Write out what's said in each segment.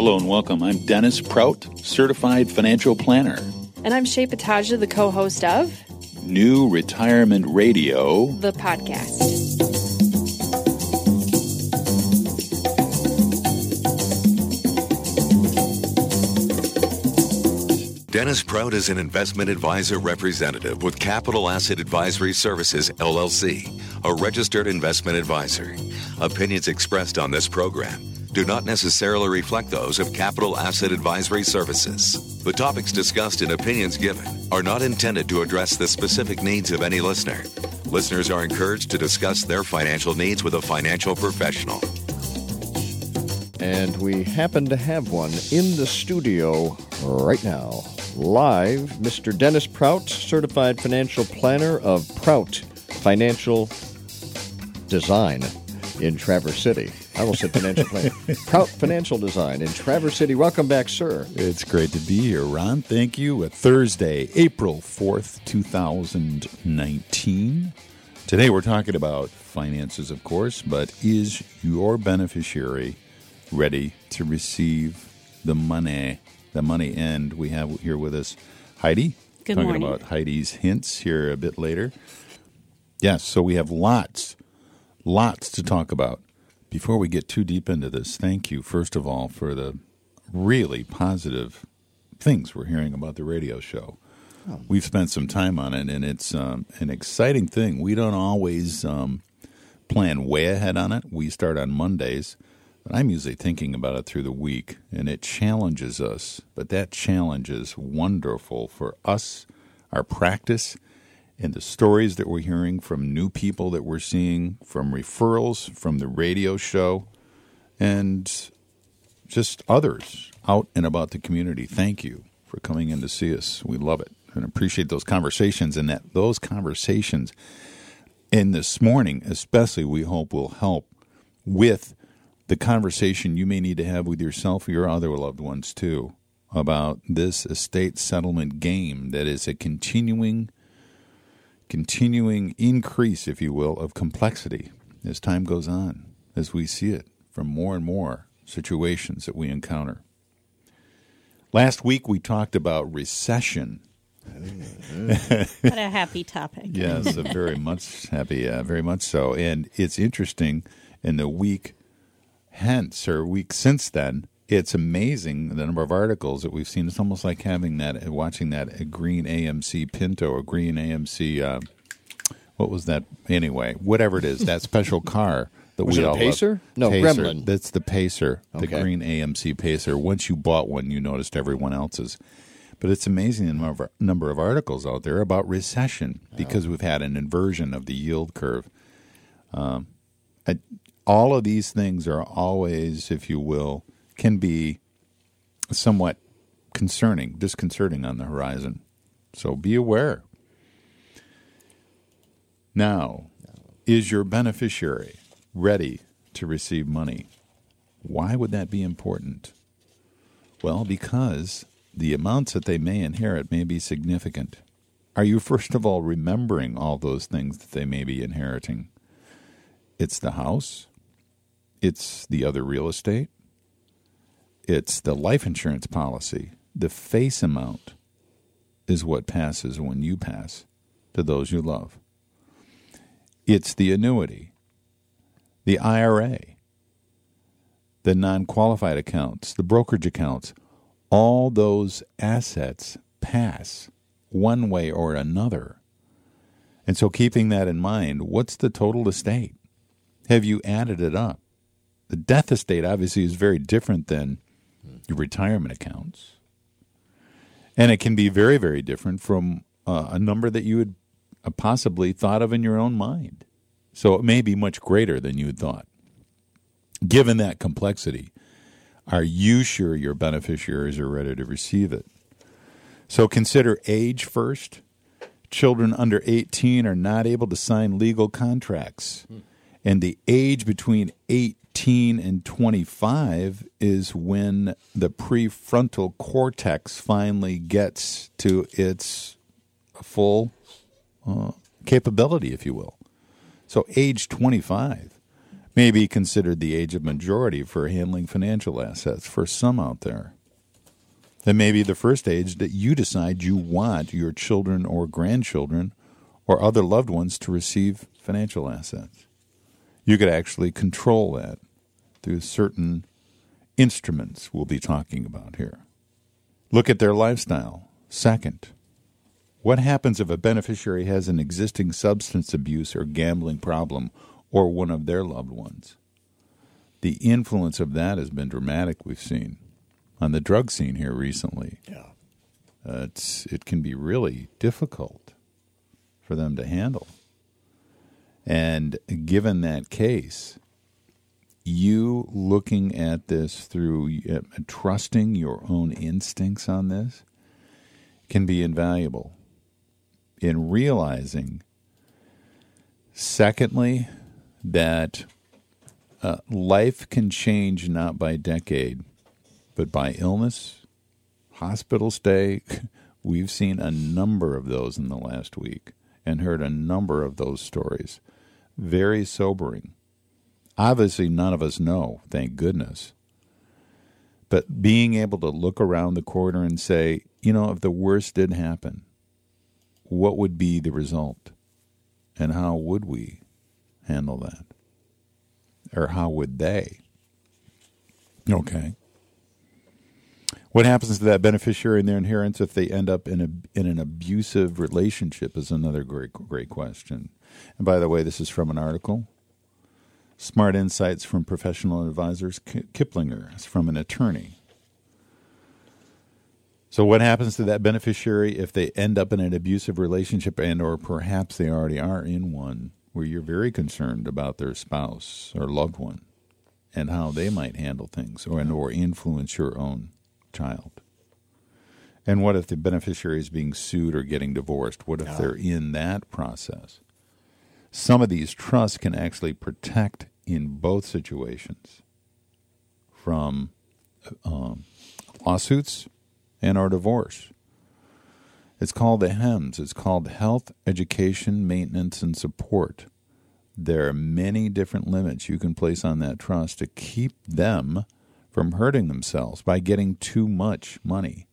Hello and welcome. I'm Dennis Prout, Certified Financial Planner. And I'm Shay Pataja, the co-host of New Retirement Radio, the podcast. Dennis Prout is an investment advisor representative with Capital Asset Advisory Services, LLC, a registered investment advisor. Opinions expressed on this program do not necessarily reflect those of Capital Asset Advisory Services. The topics discussed and opinions given are not intended to address the specific needs of any listener. Listeners are encouraged to discuss their financial needs with a financial professional. And we happen to have one in the studio right now. Live, Mr. Dennis Prout, Certified Financial Planner of Prout Financial Design in Traverse City. I will say financial planner. Prout Financial Design in Traverse City. Welcome back, sir. It's great to be here, Ron. Thank you. A Thursday, April 4th, 2019. Today we're talking about finances, of course, but is your beneficiary ready to receive the money? And we have here with us Heidi. Good talking morning. About Heidi's hints here a bit later. Yes, so we have lots to talk about. Before we get too deep into this, thank you, first of all, for the really positive things we're hearing about the radio show. Oh. We've spent some time on it, and it's an exciting thing. We don't always plan way ahead on it. We start on Mondays. But I'm usually thinking about it through the week, and it challenges us. But that challenge is wonderful for us, our practice, and the stories that we're hearing from new people that we're seeing, from referrals from the radio show, and just others out and about the community. Thank you for coming in to see us. We love it and appreciate those conversations, and that those conversations in this morning especially we hope will help with the conversation you may need to have with yourself or your other loved ones, too, about this estate settlement game that is a continuing increase, if you will, of complexity as time goes on, as we see it from more and more situations that we encounter. Last week, we talked about recession. What a happy topic. Yes, very much happy, very much so. And it's interesting, in the week since then, it's amazing the number of articles that we've seen. It's almost like watching that green AMC Pinto, a green AMC, what was that? Anyway, whatever it is, that special car that was we it all a Pacer? love. No, Pacer. Gremlin. That's the Pacer, okay. The green AMC Pacer. Once you bought one, you noticed everyone else's. But it's amazing the number of articles out there about recession because we've had an inversion of the yield curve. All of these things are always, if you will, can be somewhat disconcerting on the horizon. So be aware. Now, is your beneficiary ready to receive money? Why would that be important? Well, because the amounts that they may inherit may be significant. Are you, first of all, remembering all those things that they may be inheriting? It's the house. It's the other real estate. It's the life insurance policy. The face amount is what passes when you pass to those you love. It's the annuity, the IRA, the non-qualified accounts, the brokerage accounts. All those assets pass one way or another. And so keeping that in mind, what's the total estate? Have you added it up? The death estate obviously is very different than your retirement accounts. And it can be very, very different from a number that you had possibly thought of in your own mind. So it may be much greater than you had thought. Given that complexity, are you sure your beneficiaries are ready to receive it? So consider age first. Children under 18 are not able to sign legal contracts. And the age between 18 and 25 is when the prefrontal cortex finally gets to its full capability, if you will. So age 25, may be considered the age of majority for handling financial assets for some out there. That may be the first age that you decide you want your children or grandchildren or other loved ones to receive financial assets. You could actually control that through certain instruments we'll be talking about here. Look at their lifestyle. Second, what happens if a beneficiary has an existing substance abuse or gambling problem or one of their loved ones? The influence of that has been dramatic, we've seen, on the drug scene here recently. Yeah. It can be really difficult for them to handle. And given that case, you looking at this through trusting your own instincts on this can be invaluable in realizing, secondly, that life can change not by decade, but by illness, hospital stay. We've seen a number of those in the last week and heard a number of those stories. Very sobering. Obviously, none of us know, thank goodness. But being able to look around the corner and say, if the worst did happen, what would be the result? And how would we handle that? Or how would they? Okay. What happens to that beneficiary and their inheritance if they end up in an abusive relationship is another great question. And by the way, this is from an article. Smart Insights from Professional Advisors, Kiplinger. It's from an attorney. So what happens to that beneficiary if they end up in an abusive relationship and or perhaps they already are in one where you're very concerned about their spouse or loved one and how they might handle things or influence your own child? And what if the beneficiary is being sued or getting divorced? What if they're in that process? Some of these trusts can actually protect in both situations from lawsuits and or divorce. It's called the HEMS. It's called Health, Education, Maintenance, and Support. There are many different limits you can place on that trust to keep them from hurting themselves by getting too much money.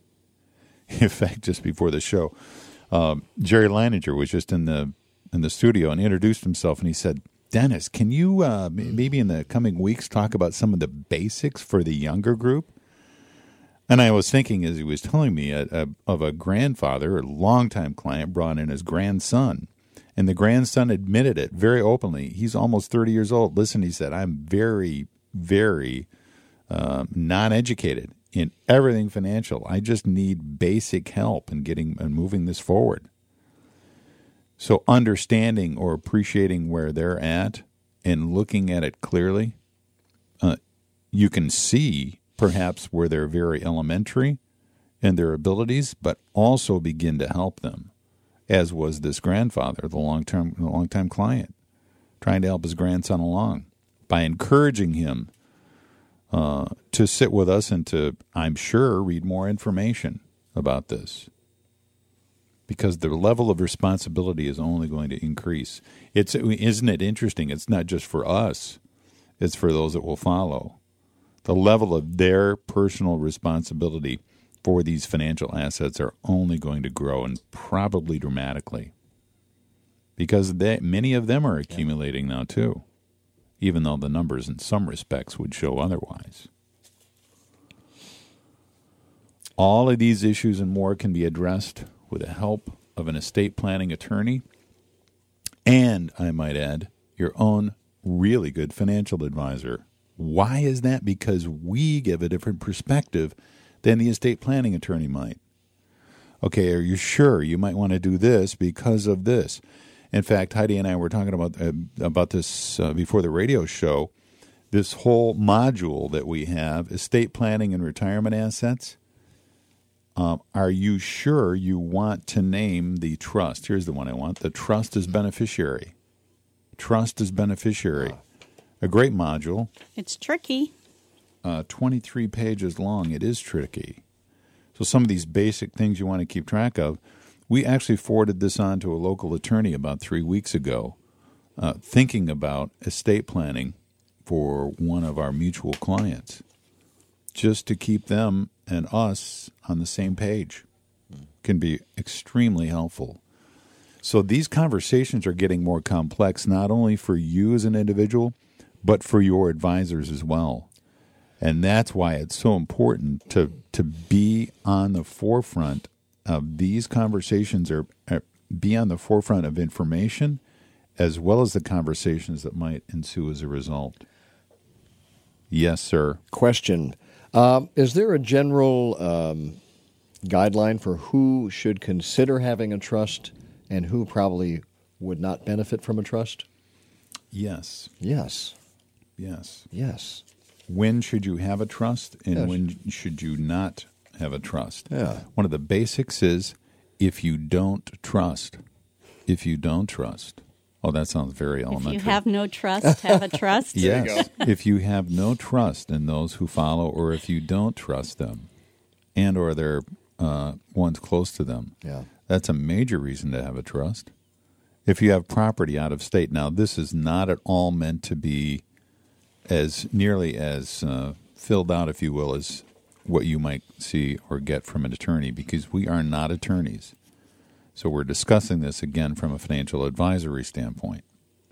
In fact, just before the show, Jerry Leininger was just in the studio and introduced himself, and he said, Dennis, can you maybe in the coming weeks talk about some of the basics for the younger group? And I was thinking as he was telling me of a grandfather, a longtime client, brought in his grandson. And the grandson admitted it very openly. He's almost 30 years old. Listen, he said, I'm very, very non-educated in everything financial. I just need basic help in getting and moving this forward. So understanding or appreciating where they're at and looking at it clearly, you can see perhaps where they're very elementary in their abilities, but also begin to help them, as was this grandfather, the long-time client, trying to help his grandson along by encouraging him to sit with us and to, I'm sure, read more information about this. Because the level of responsibility is only going to increase. Isn't it interesting? It's not just for us. It's for those that will follow. The level of their personal responsibility for these financial assets are only going to grow, and probably dramatically. Because many of them are accumulating now, too, even though the numbers in some respects would show otherwise. All of these issues and more can be addressed with the help of an estate planning attorney and, I might add, your own really good financial advisor. Why is that? Because we give a different perspective than the estate planning attorney might. Okay, are you sure you might want to do this because of this? In fact, Heidi and I were talking about this before the radio show, this whole module that we have, estate planning and retirement assets. Are you sure you want to name the trust? Here's the one I want. The trust as beneficiary. Trust as beneficiary. A great module. It's tricky. 23 pages long. It is tricky. So some of these basic things you want to keep track of. We actually forwarded this on to a local attorney about 3 weeks ago thinking about estate planning for one of our mutual clients, just to keep them and us on the same page, can be extremely helpful. So these conversations are getting more complex, not only for you as an individual, but for your advisors as well. And that's why it's so important to be on the forefront of these conversations, or be on the forefront of information, as well as the conversations that might ensue as a result. Yes, sir. Question. Is there a general guideline for who should consider having a trust and who probably would not benefit from a trust? Yes. Yes. Yes. Yes. When should you have a trust, and Yes. when should you not have a trust? Yeah. One of the basics is if you don't trust. If you don't trust. Oh, that sounds very elementary. If you have no trust, have a trust. Yes. If you have no trust in those who follow, or if you don't trust them, and or they're ones close to them, Yeah. that's a major reason to have a trust. If you have property out of state, now this is not at all meant to be as nearly as filled out, if you will, as what you might see or get from an attorney, because we are not attorneys. So we're discussing this again from a financial advisory standpoint.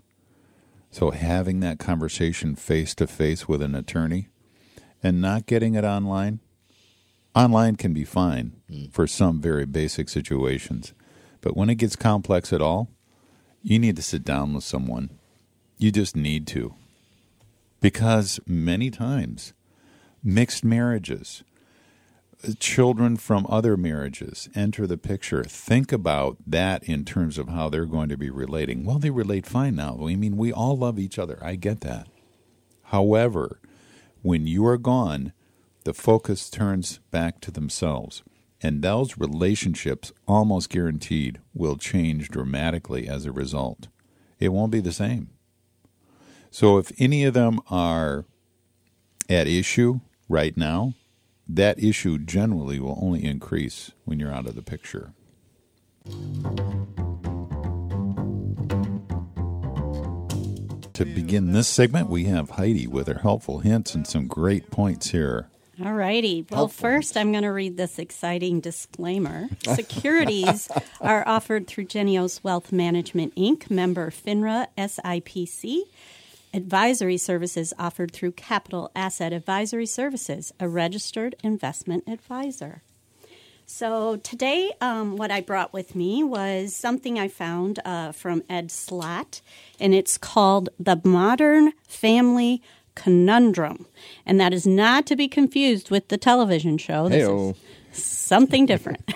So having that conversation face-to-face with an attorney and not getting it online. Online can be fine for some very basic situations. But when it gets complex at all, you need to sit down with someone. You just need to. Because many times, mixed marriages, children from other marriages enter the picture. Think about that in terms of how they're going to be relating. Well, they relate fine now. I mean, we all love each other. I get that. However, when you are gone, the focus turns back to themselves. And those relationships, almost guaranteed, will change dramatically as a result. It won't be the same. So if any of them are at issue right now, that issue generally will only increase when you're out of the picture. To begin this segment, we have Heidi with her helpful hints and some great points here. All righty. Well, first, I'm going to read this exciting disclaimer. Securities are offered through Genios Wealth Management, Inc., member FINRA SIPC. Advisory services offered through Capital Asset Advisory Services, a registered investment advisor. So today, what I brought with me was something I found from Ed Slott, and it's called The Modern Family Conundrum. And that is not to be confused with the television show. This Heyo. is something different.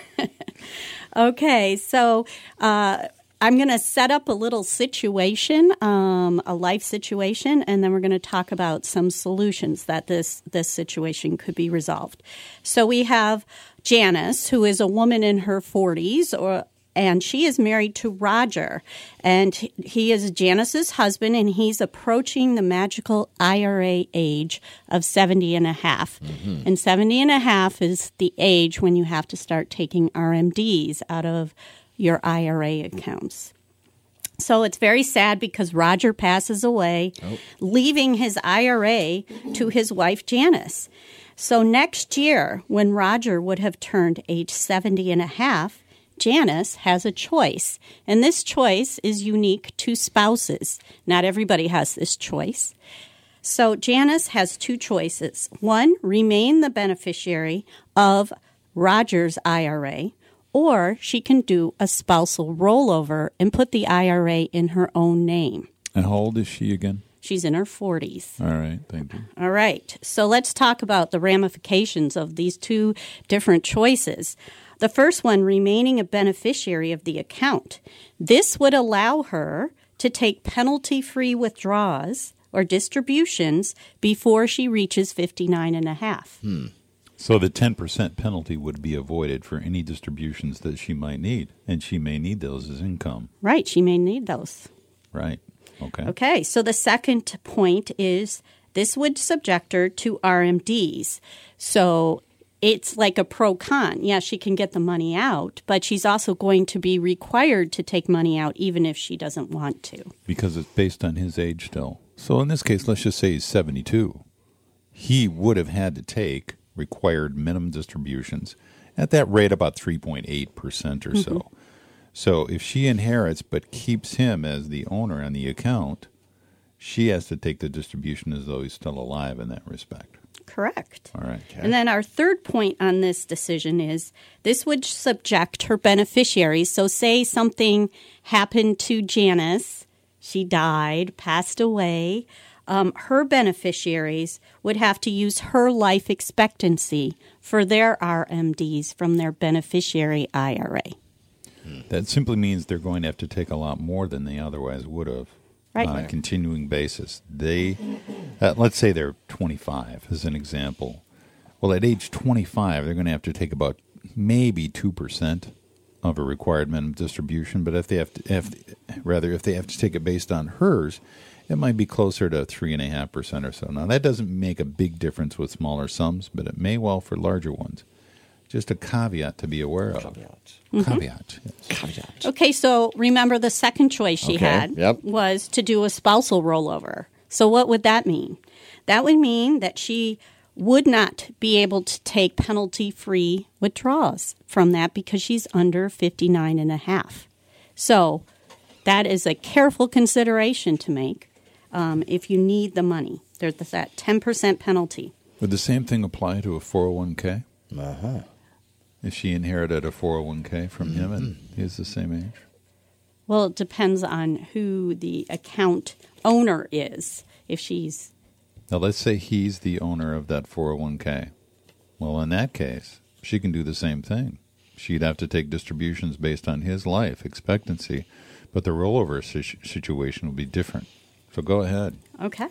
Okay, so I'm going to set up a little situation, a life situation, and then we're going to talk about some solutions that this situation could be resolved. So we have Janice, who is a woman in her 40s, and she is married to Roger, and he is Janice's husband, and he's approaching the magical IRA age of 70 and a half. Mm-hmm. And 70 and a half is the age when you have to start taking RMDs out of your IRA accounts. So it's very sad because Roger passes away, leaving his IRA to his wife, Janice. So next year, when Roger would have turned age 70 and a half, Janice has a choice, and this choice is unique to spouses. Not everybody has this choice. So Janice has two choices. One, remain the beneficiary of Roger's IRA, or she can do a spousal rollover and put the IRA in her own name. And how old is she again? She's in her 40s. All right, thank you. All right. So let's talk about the ramifications of these two different choices. The first one, remaining a beneficiary of the account. This would allow her to take penalty-free withdrawals or distributions before she reaches 59 and a half. So the 10% penalty would be avoided for any distributions that she might need, and she may need those as income. Right. She may need those. Right. Okay. Okay. So the second point is this would subject her to RMDs. So it's like a pro-con. Yeah, she can get the money out, but she's also going to be required to take money out even if she doesn't want to. Because it's based on his age still. So in this case, let's just say he's 72. He would have had to take required minimum distributions at that rate about 3.8% or so. So if she inherits but keeps him as the owner on the account, she has to take the distribution as though he's still alive in that respect. Correct. All right. And then our third point on this decision is this would subject her beneficiaries. So say something happened to Janice, she died, passed away. Her beneficiaries would have to use her life expectancy for their RMDs from their beneficiary IRA. That simply means they're going to have to take a lot more than they otherwise would have on a continuing basis. They, let's say they're 25 as an example. Well, at age 25, they're going to have to take about maybe 2% of a required minimum distribution. But if they have to take it based on hers, it might be closer to 3.5% or so. Now, that doesn't make a big difference with smaller sums, but it may well for larger ones. Just a caveat to be aware of. Caveat. Yes. Caveat. Okay, so remember the second choice she had was to do a spousal rollover. So what would that mean? That would mean that she would not be able to take penalty-free withdrawals from that because she's under 59 and a half. So that is a careful consideration to make if you need the money. There's that 10% penalty. Would the same thing apply to a 401k? Uh-huh. If she inherited a 401k from him and he's the same age? Well, it depends on who the account owner is. If she's... Now, let's say he's the owner of that 401k. Well, in that case, she can do the same thing. She'd have to take distributions based on his life expectancy, but the rollover situation will be different. So go ahead. Okay.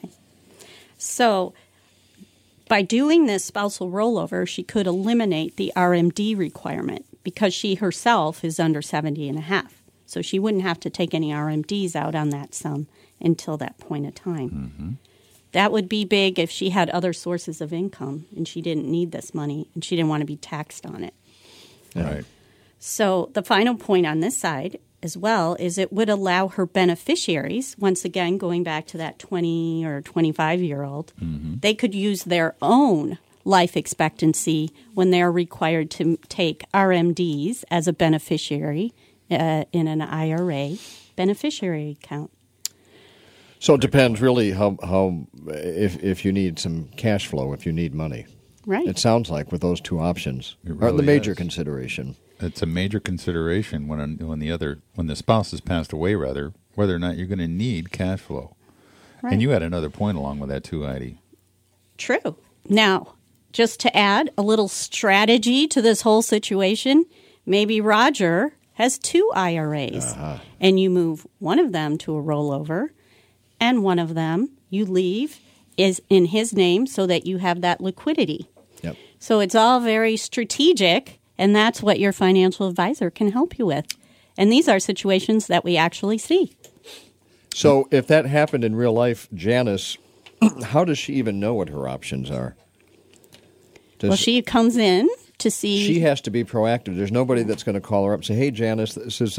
So by doing this spousal rollover, she could eliminate the RMD requirement because she herself is under 70 and a half. So she wouldn't have to take any RMDs out on that sum until that point of time. Mm-hmm. That would be big if she had other sources of income and she didn't need this money and she didn't want to be taxed on it. Right. So the final point on this side as well is it would allow her beneficiaries, once again going back to that 20 or 25-year-old, they could use their own life expectancy when they're required to take RMDs as a beneficiary in an IRA beneficiary account. So it depends really how if you need some cash flow, if you need money. Right. It sounds like with those two options It are really the major is. consideration. It's a major consideration when the spouse has passed away, rather, whether or not you're going to need cash flow. Right. And you had another point along with that too, Heidi. True. Now, just to add a little strategy to this whole situation, maybe Roger has two IRAs, and you move one of them to a rollover, and one of them you leave is in his name so that you have that liquidity. Yep. So it's all very strategic, and that's what your financial advisor can help you with. And these are situations that we actually see. So if that happened in real life, Janice, how does she even know what her options are? Well, she comes in to see. She has to be proactive. There's nobody that's going to call her up and say, "Hey, Janice,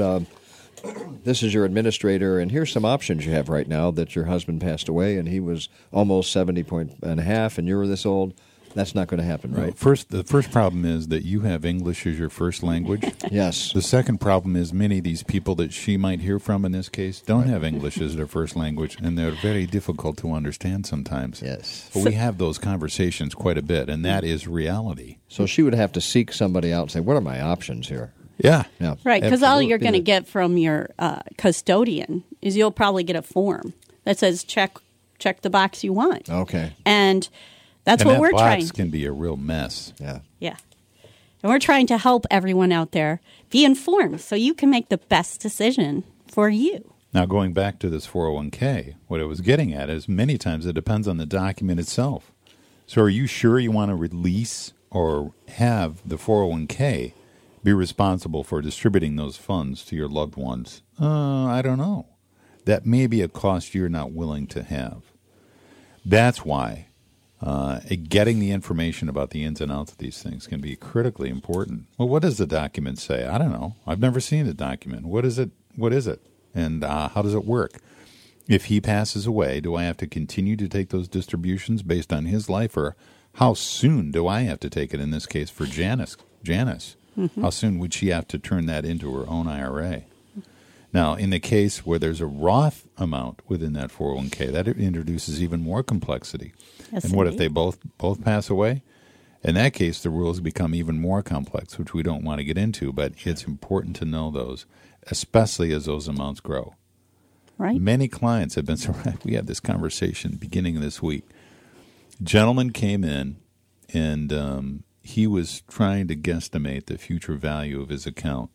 this is your administrator, and here's some options you have right now that your husband passed away, and he was almost 70 and a half, and you're this old." That's not going to happen, right? The first problem is that you have English as your first language. Yes. The second problem is many of these people that she might hear from in this case don't have English as their first language, and they're very difficult to understand sometimes. Yes. But we have those conversations quite a bit, and that is reality. So she would have to seek somebody out and say, "What are my options here?" Yeah. Yeah. Right, because all you're Absolutely. going to get from your custodian is you'll probably get a form that says check the box you want. Okay. And that's And what that we're box trying. can be a real mess. Yeah. Yeah. And we're trying to help everyone out there be informed so you can make the best decision for you. Now, going back to this 401k, what I was getting at is many times it depends on the document itself. So are you sure you want to release or have the 401k be responsible for distributing those funds to your loved ones? I don't know. That may be a cost you're not willing to have. That's why Getting the information about the ins and outs of these things can be critically important. Well, what does the document say? I don't know. I've never seen the document. What is it? And how does it work? If he passes away, do I have to continue to take those distributions based on his life, or how soon do I have to take it? In this case, for Janice, how soon would she have to turn that into her own IRA? Now, in the case where there's a Roth amount within that 401k, that introduces even more complexity. Yes, and what if indeed. they both pass away? In that case, the rules become even more complex, which we don't want to get into, but it's important to know those, especially as those amounts grow. Right. Many clients have been surprised. We had this conversation beginning of this week. A gentleman came in, and he was trying to guesstimate the future value of his account.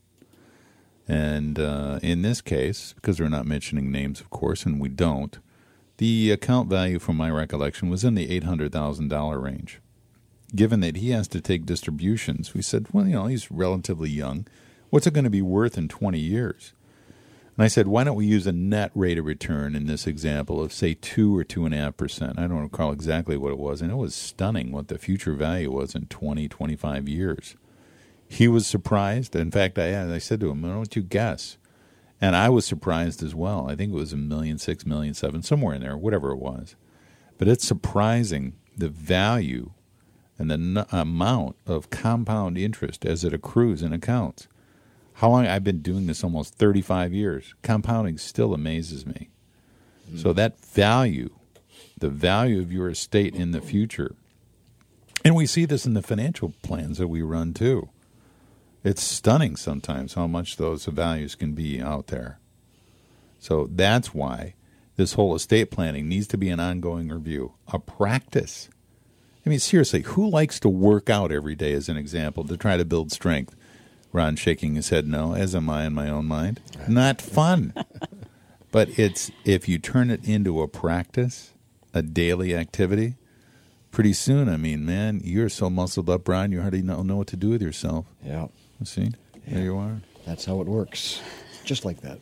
And in this case, because we're not mentioning names, of course, and we don't, the account value, from my recollection, was in the $800,000 range. Given that he has to take distributions, we said, well, he's relatively young. What's it going to be worth in 20 years? And I said, why don't we use a net rate of return in this example of, say, 2 or 2.5%? I don't recall exactly what it was, and it was stunning what the future value was in 20, 25 years. He was surprised. In fact, I said to him, why don't you guess? And I was surprised as well. I think it was $1.6 million, $1.7 million, somewhere in there, whatever it was. But it's surprising the value and the amount of compound interest as it accrues in accounts. How long? I've been doing this almost 35 years. Compounding still amazes me. So that value, the value of your estate in the future, and we see this in the financial plans that we run too. It's stunning sometimes how much those values can be out there. So that's why this whole estate planning needs to be an ongoing review, a practice. I mean, seriously, who likes to work out every day, as an example, to try to build strength? Ron shaking his head no, as am I in my own mind. Not fun. But it's, if you turn it into a practice, a daily activity, pretty soon, I mean, man, you're so muscled up, Ron, you hardly know what to do with yourself. Yeah. See? There you are. That's how it works. Just like that.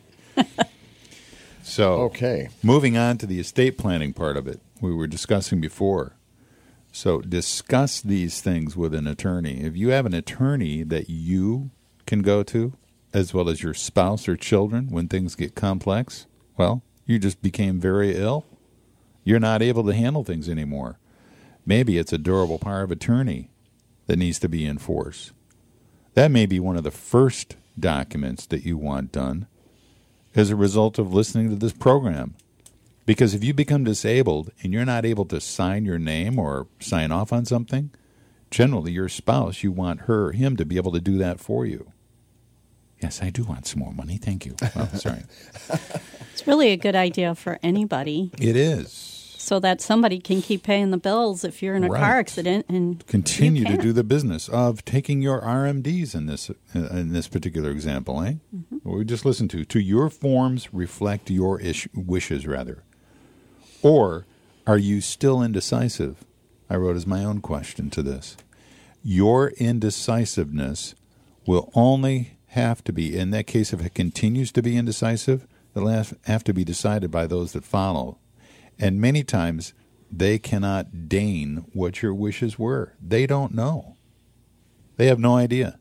So, Okay. Moving on to the estate planning part of it, we were discussing before. So discuss these things with an attorney. If you have an attorney that you can go to, as well as your spouse or children, when things get complex, well, you just became very ill. You're not able to handle things anymore. Maybe it's a durable power of attorney that needs to be enforced. That may be one of the first documents that you want done as a result of listening to this program. Because if you become disabled and you're not able to sign your name or sign off on something, generally your spouse, you want her or him to be able to do that for you. Yes, I do want some more money. Thank you. Well, sorry. It's really a good idea for anybody, It is. so that somebody can keep paying the bills if you're in a Right. car accident and Continue you to can't. do the business of taking your RMDs in this particular example, eh? What we just listened to your forms reflect your wishes, rather. Or are you still indecisive? I wrote as my own question to this. Your indecisiveness will only have to be, in that case, if it continues to be indecisive, it'll have to be decided by those that follow. And many times, they cannot deign what your wishes were. They don't know. They have no idea.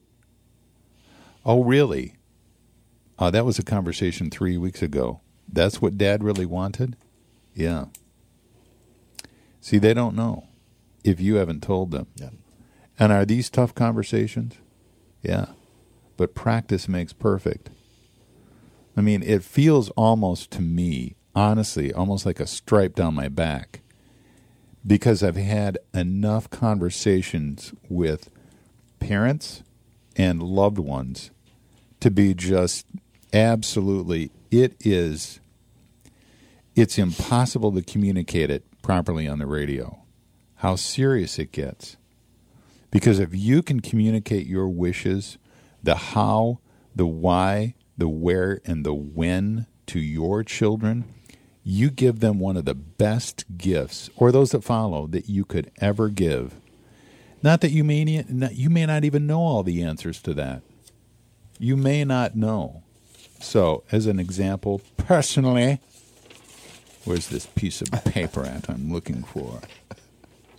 Oh, really? That was a conversation 3 weeks ago. That's what Dad really wanted? Yeah. See, they don't know if you haven't told them. Yeah. And are these tough conversations? Yeah. But practice makes perfect. I mean, it feels almost to me, honestly, almost like a stripe down my back, because I've had enough conversations with parents and loved ones to be just absolutely, it's impossible to communicate it properly on the radio, how serious it gets. Because if you can communicate your wishes, the how, the why, the where, and the when to your children, you give them one of the best gifts, or those that follow, that you could ever give. Not that you may not even know all the answers to that. You may not know. So, as an example, personally, where's this piece of paper at I'm looking for?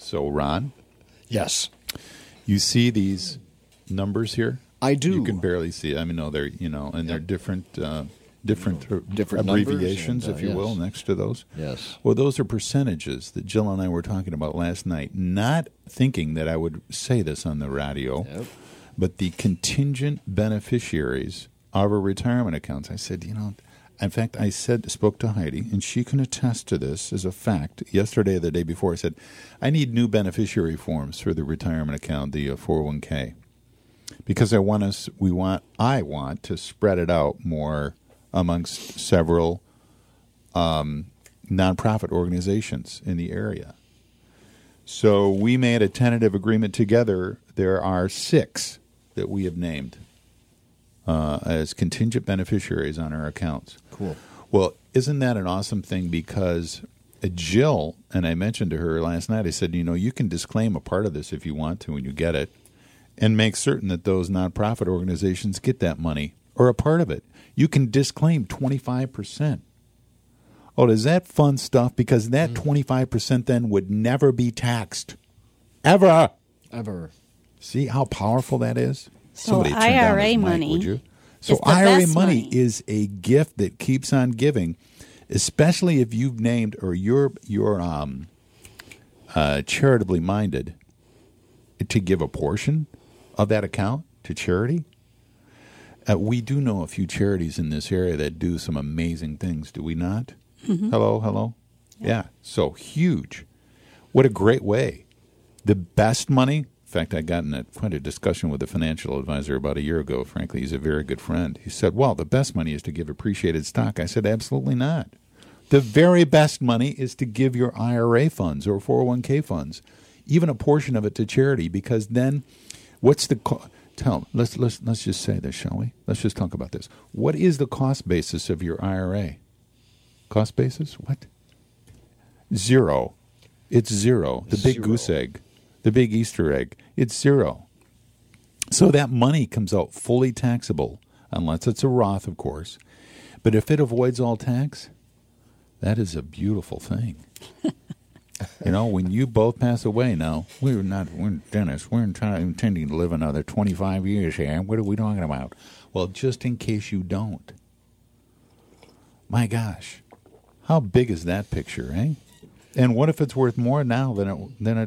So, Ron, Yes. you see these numbers here? I do. You can barely see it. I mean, no, they're, and they're different Different abbreviations, numbers and, if you will, yes. next to those. Yes. Well, those are percentages that Jill and I were talking about last night, not thinking that I would say this on the radio, Yep. but the contingent beneficiaries of our retirement accounts. I said, in fact, spoke to Heidi, and she can attest to this as a fact. Yesterday or the day before, I said, I need new beneficiary forms for the retirement account, the 401k, because I want to spread it out more amongst several nonprofit organizations in the area. So we made a tentative agreement together. There are 6 that we have named as contingent beneficiaries on our accounts. Cool. Well, isn't that an awesome thing? Because Jill, and I mentioned to her last night, I said, you can disclaim a part of this if you want to when you get it, and make certain that those nonprofit organizations get that money or a part of it. You can disclaim 25%. Oh, is that fun stuff? Because that 25% then would never be taxed. Ever. See how powerful that is? So Somebody turn down IRA his mic, money would you? So is the IRA best money money. is a gift that keeps on giving, especially if you've named or you're charitably minded to give a portion of that account to charity. We do know a few charities in this area that do some amazing things, do we not? Mm-hmm. Hello? Yeah. So huge. What a great way. The best money, in fact, I got in quite a discussion with a financial advisor about a year ago. Frankly, he's a very good friend. He said, well, the best money is to give appreciated stock. I said, absolutely not. The very best money is to give your IRA funds or 401k funds, even a portion of it to charity, because then what's the let's just say this, shall we? Let's just talk about this. What is the cost basis of your IRA? Cost basis? What? 0. It's 0. The big goose egg. The big Easter egg. It's 0. So that money comes out fully taxable, unless it's a Roth, of course. But if it avoids all tax, that is a beautiful thing. When you both pass away now, Dennis, we're intending to live another 25 years here. What are we talking about? Well, just in case you don't. My gosh, how big is that picture, eh? And what if it's worth more now than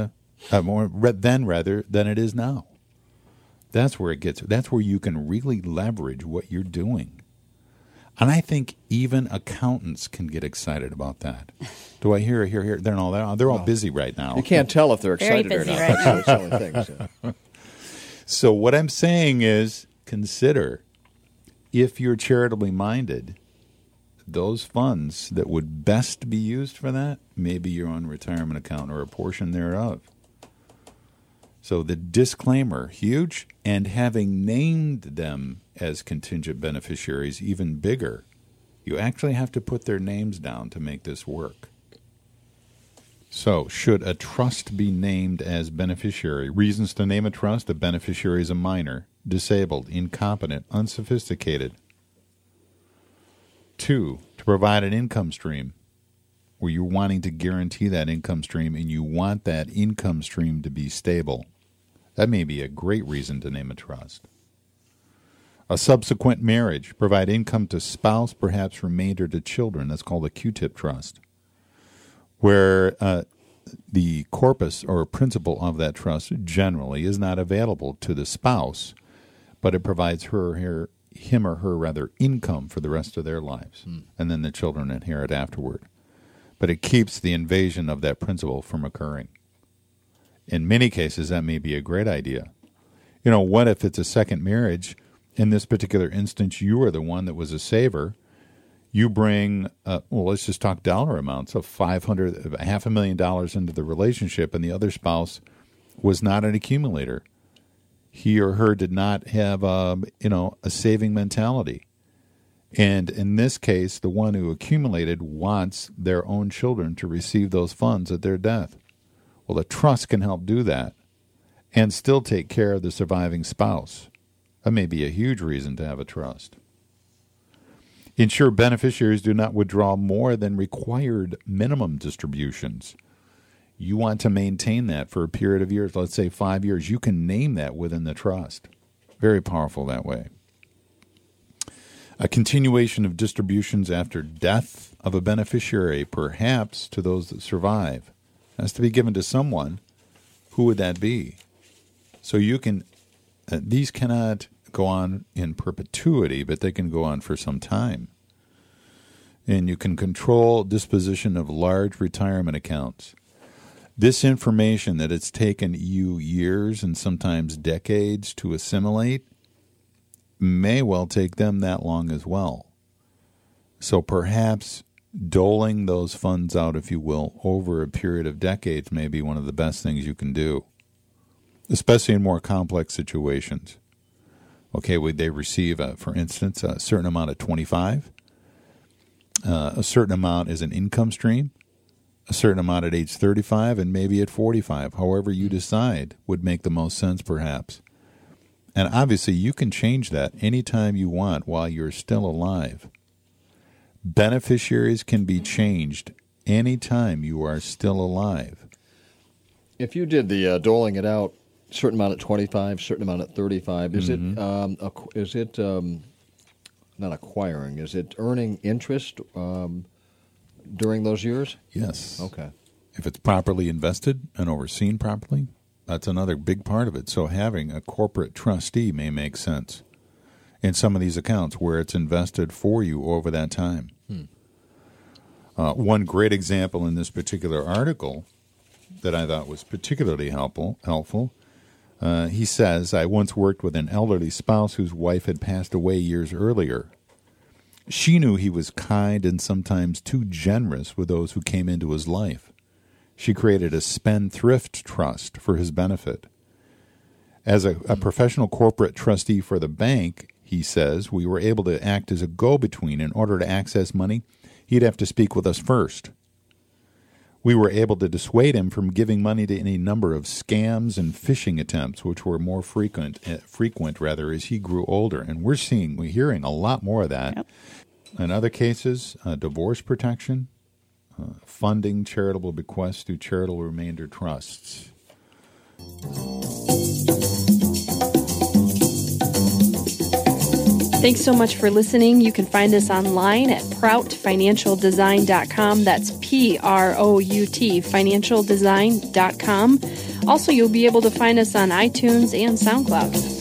it is now? That's where it gets. That's where you can really leverage what you're doing. And I think even accountants can get excited about that. Do I hear? They're all busy right now. You can't tell if they're Very excited or busy not. right That's the only thing. So. So what I'm saying is consider, if you're charitably minded, those funds that would best be used for that, maybe your own retirement account or a portion thereof. So the disclaimer, huge, and having named them as contingent beneficiaries, even bigger. You actually have to put their names down to make this work. So, should a trust be named as beneficiary? Reasons to name a trust: a beneficiary is a minor, disabled, incompetent, unsophisticated. 2, to provide an income stream, where you're wanting to guarantee that income stream and you want that income stream to be stable. That may be a great reason to name a trust. A subsequent marriage, provide income to spouse, perhaps remainder to children. That's called a Q-tip trust, where the corpus or principle of that trust generally is not available to the spouse, but it provides him or her income for the rest of their lives, and then the children inherit afterward. But it keeps the invasion of that principle from occurring. In many cases, that may be a great idea. What if it's a second marriage? In this particular instance, you are the one that was a saver. You bring, let's just talk dollar amounts of $500,000 into the relationship, and the other spouse was not an accumulator. He or her did not have, a saving mentality. And in this case, the one who accumulated wants their own children to receive those funds at their death. Well, the trust can help do that and still take care of the surviving spouse. That may be a huge reason to have a trust. Ensure beneficiaries do not withdraw more than required minimum distributions. You want to maintain that for a period of years, let's say 5 years. You can name that within the trust. Very powerful that way. A continuation of distributions after death of a beneficiary, perhaps to those that survive, has to be given to someone. Who would that be? So you can, these cannot go on in perpetuity, but they can go on for some time. And you can control disposition of large retirement accounts. This information that it's taken you years and sometimes decades to assimilate may well take them that long as well. So perhaps doling those funds out, if you will, over a period of decades may be one of the best things you can do, especially in more complex situations. Okay, would they receive, for instance, a certain amount at 25, a certain amount as an income stream, a certain amount at age 35, and maybe at 45. However you decide would make the most sense, perhaps. And obviously, you can change that anytime you want while you're still alive. Beneficiaries can be changed anytime you are still alive. If you did the doling it out, certain amount at 25, certain amount at 35, is it not acquiring? Is it earning interest during those years? Yes. Okay. If it's properly invested and overseen properly, that's another big part of it. So having a corporate trustee may make sense in some of these accounts where it's invested for you over that time. One great example in this particular article that I thought was particularly helpful, he says, I once worked with an elderly spouse whose wife had passed away years earlier. She knew he was kind and sometimes too generous with those who came into his life. She created a spendthrift trust for his benefit. As a professional corporate trustee for the bank, he says, we were able to act as a go-between. In order to access money, he'd have to speak with us first. We were able to dissuade him from giving money to any number of scams and phishing attempts, which were more frequent as he grew older. And we're hearing a lot more of that. Yep. In other cases, divorce protection, funding charitable bequests through charitable remainder trusts. Thanks so much for listening. You can find us online at proutfinancialdesign.com. That's PROUT, financialdesign.com. Also, you'll be able to find us on iTunes and SoundCloud.